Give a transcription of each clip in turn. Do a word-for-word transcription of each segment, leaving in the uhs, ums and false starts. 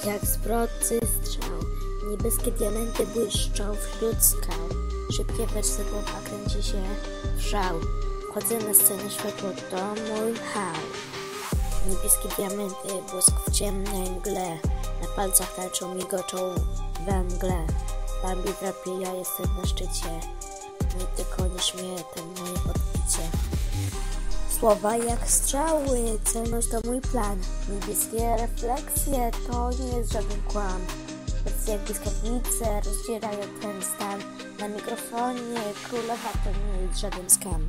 Jak zbrodcy strzał, niebieskie diamenty błyszczą wśród skał. Szybkie wersy głowa kręci się w szał. Wchodzę na scenę, światło to mój hał. Niebieskie diamenty, błysk w ciemnej mgle. Na palcach tańczą, migoczą we mgle. Bambi drapie, ja jestem na szczycie. Nie tylko nie śmieje, to moje odbicie. Słowa jak strzały, celność to mój plan. Niebieskie refleksje to nie jest żaden kłam. Wersy jak błyskawice rozdzierają ten stan. Na mikrofonie królowa to nie jest żaden skam.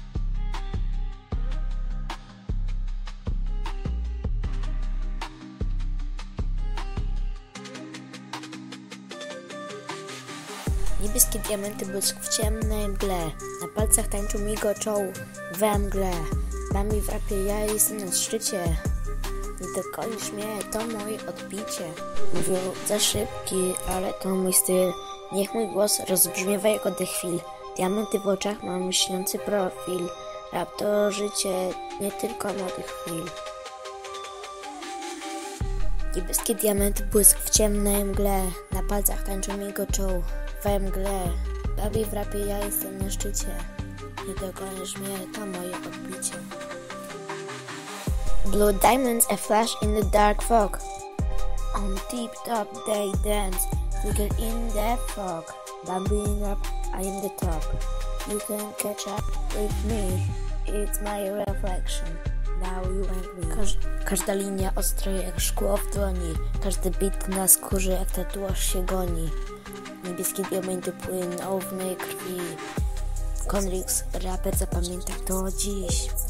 Niebieskie diamenty, błysk w ciemnej mgle. Na palcach tańczą, migoczą we mgle. Bambi w rapie, ja jestem na szczycie. Nie dokonisz mnie, to moje odbicie. Mówią za szybki, ale to mój styl. Niech mój głos rozbrzmiewa jak oddech chwil. Diamenty w oczach, mam myślący profil. Rap to życie, nie tylko młodych chwil. Niebieskie diamenty, błysk w ciemnej mgle. Na palcach tańczą, migoczą we mgle. Bambi w rapie, ja jestem na szczycie. Nie dogonisz mnie, to moje odbicie. Blue diamonds, a flash in the dark fog. On deep top they dance, flicker in the fog. Bambi in rap, I am the top. You can catch up with me, it's my reflection. Now you and me. Każ każda linia ostra jak szkło w dłoni. Każdy bit na skórze jak tatuaż się goni. Niebieskie diamenty płyną w mej krwi. Konrix, raper, zapamiętaj to dziś.